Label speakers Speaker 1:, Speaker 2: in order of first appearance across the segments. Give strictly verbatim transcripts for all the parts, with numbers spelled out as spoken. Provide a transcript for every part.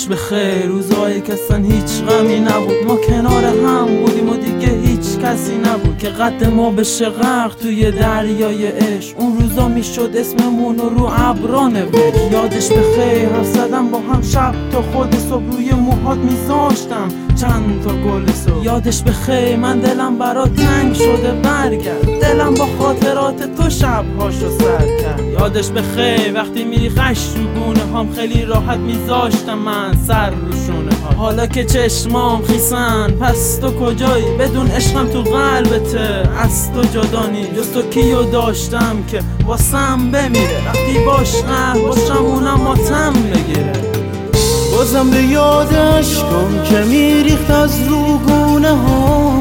Speaker 1: به خیر، روزایی که اصلا هیچ غمی نبود، ما کنار هم بودیم و دیگه هیچ کسی نبود که قد ما بشه غرق توی دریای عشق. اون روزا میشد اسممون رو رو ابرا نوشت. یادش به خیر، حرف زدم با هم شب تا خود صبح، روی موهات میذاشتم چند تا گل صبح. یادش به خیر، من دلم برات تنگ شده برگرد، دلم با خاطرات تو شبهاشو سر کرد. یادش به خیر، وقتی میری خش رو گونه هم، خیلی راحت میذاشتم من سر رو شونه ها. حالا که چشمام خیسن، پس تو کجایی؟ بدون عشقم تو قلبته، از تو جدا نیست. جز تو کیو داشتم که واسم بمیره، وقتی باش نه باشم اونم ماتم بگیره.
Speaker 2: بازم به یادش کن که میریخت از روگونه ها،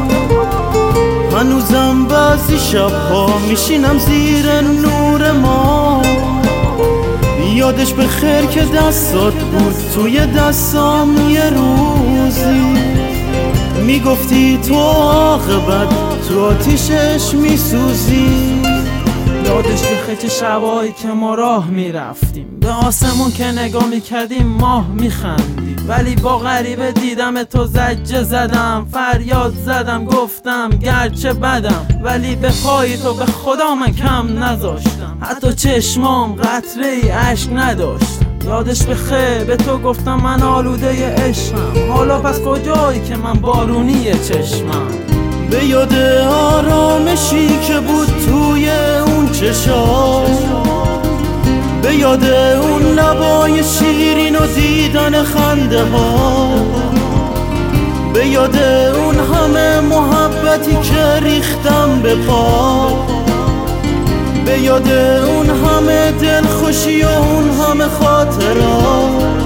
Speaker 2: هنوزم بعضی شبها میشینم زیر نور ما. یادش به خیر که دستات بود توی دستام یه روزی، میگفتی تو عاقبت تو آتیشش میسوزی.
Speaker 1: یادش به خیر چه شبایی که ما راه میرفتیم، به آسمون که نگاه میکردیم ماه میخندید، ولی با غریبه دیدم تو زجه زدم، فریاد زدم گفتم گرچه بدم، ولی به پای تو به خدا من کم نذاشتم، حتی چشمام قطره ای اشک نداشتم. یادش به خیر، به تو گفتم من آلوده عشقم، حالا پس کجایی که من بارونی چشمم؟
Speaker 2: به یاد آرامشی که بود توی اون چشام، به یاد اون لبای شیرین و دیدن خنده ها، به یاد اون همه محبتی که ریختم به پا، به یاد اون همه دلخوشی و اون همه خاطرات.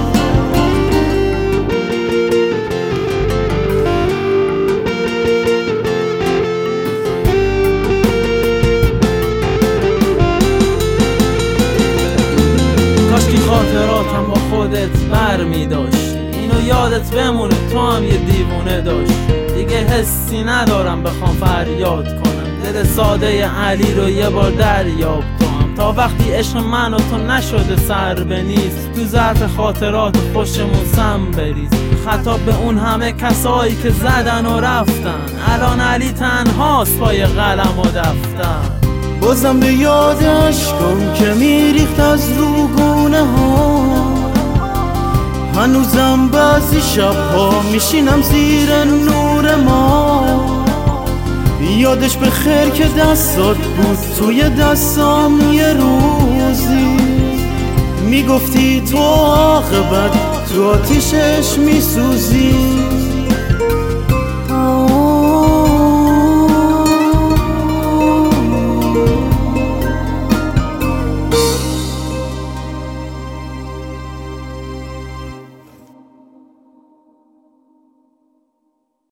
Speaker 1: خاطراتم با خودت بر می داشتی، اینو یادت بمونه تو هم یه دیوونه داشتی. دیگه حسی ندارم بخوام فریاد کنم، دل ساده علی رو یه بار دریاب کنم، تا وقتی عشق من و تو نشده سر به نیست، تو ظرف خاطرات خوشمون سم بریز. خطاب به اون همه کسایی که زدن و رفتن، الان علی تنهاست پای قلم و دفتر.
Speaker 2: بازم به یادش کن که میریخت از روگونه ها، هنوزم بعضی شبها میشینم زیر نور ما. یادش به خیر که دستات بود توی دستام یه روزی، میگفتی تو عاقبت تو آتیشش میسوزی.